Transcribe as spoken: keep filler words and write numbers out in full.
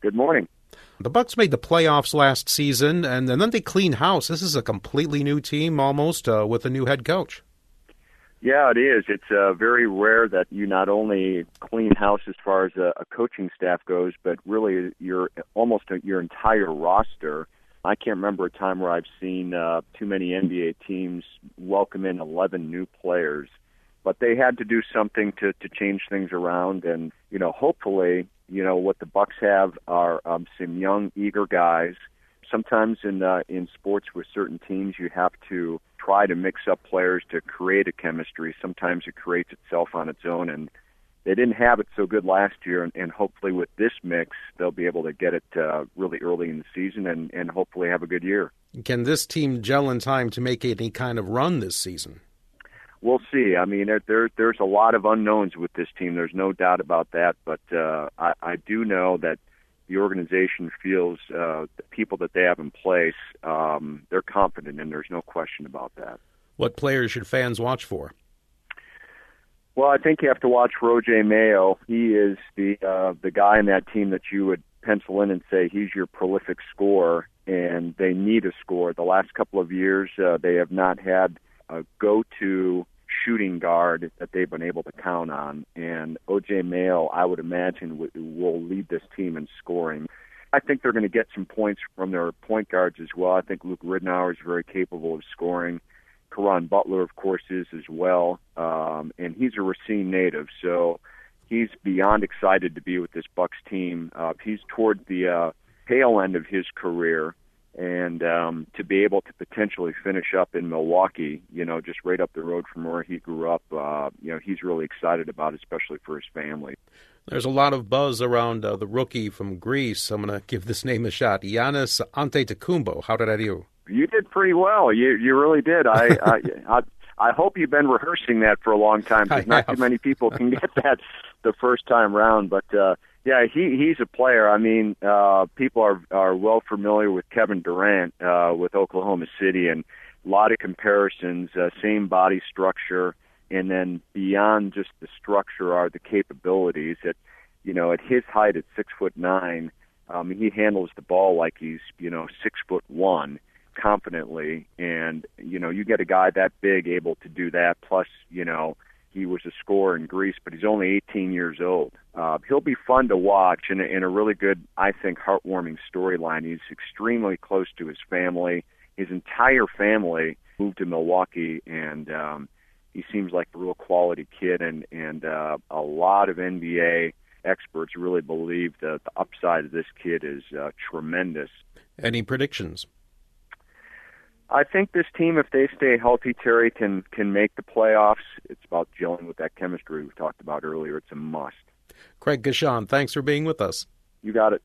Good morning. The Bucks made the playoffs last season, and, and then they cleaned house. This is a completely new team, almost, uh, with a new head coach. Yeah, it is. It's uh, very rare that you not only clean house as far as a, a coaching staff goes, but really your almost a, your entire roster. I can't remember a time where I've seen uh, too many N B A teams welcome in eleven new players. But they had to do something to, to change things around, and you know, hopefully, you know, what the Bucks have are um, some young, eager guys. Sometimes in uh, in sports with certain teams, you have to try to mix up players to create a chemistry. Sometimes it creates itself on its own, and they didn't have it so good last year. And, and hopefully, with this mix, they'll be able to get it uh, really early in the season, and, and hopefully have a good year. Can this team gel in time to make any kind of run this season? We'll see. I mean, there, there there's a lot of unknowns with this team. There's no doubt about that. But uh, I, I do know that the organization feels uh, the people that they have in place, um, they're confident, and there's no question about that. What players should fans watch for? Well, I think you have to watch Roger Mayo. He is the uh, the guy in that team that you would pencil in and say he's your prolific scorer, and they need a score. The last couple of years, uh, they have not had a go-to shooting guard that they've been able to count on, and O J Mayo, I would imagine, w- will lead this team in scoring. I think they're going to get some points from their point guards as well. I think Luke Ridnour is very capable of scoring. Caron Butler, of course, is as well, um, and he's a Racine native, so he's beyond excited to be with this Bucks team. Uh, he's toward the uh, tail end of his career, and um, to be able to potentially finish up in Milwaukee, you know, just right up the road from where he grew up, uh, you know, he's really excited about, especially for his family. There's a lot of buzz around uh, the rookie from Greece. I'm going to give this name a shot. Giannis Antetokounmpo. How did I do? You did pretty well. You you really did. I I, I I hope you've been rehearsing that for a long time, because not too many people can get that the first time round. But uh, yeah, he he's a player. I mean, uh, people are are well familiar with Kevin Durant uh, with Oklahoma City, and a lot of comparisons. Uh, same body structure, and then beyond just the structure are the capabilities. At you know, at his height, at six foot nine, um, he handles the ball like he's you know six foot one. Confidently, and you know, you get a guy that big able to do that, plus you know he was a scorer in Greece, but he's only eighteen years old. Uh, he'll be fun to watch, and in a really good, I think, heartwarming storyline. He's extremely close to his family. His entire family moved to Milwaukee, and um, he seems like a real quality kid, and, and uh, a lot of N B A experts really believe that the upside of this kid is uh, tremendous. Any predictions? I think this team, if they stay healthy, Terry, can can make the playoffs. It's about gelling with that chemistry we talked about earlier. It's a must. Craig Gachon, thanks for being with us. You got it.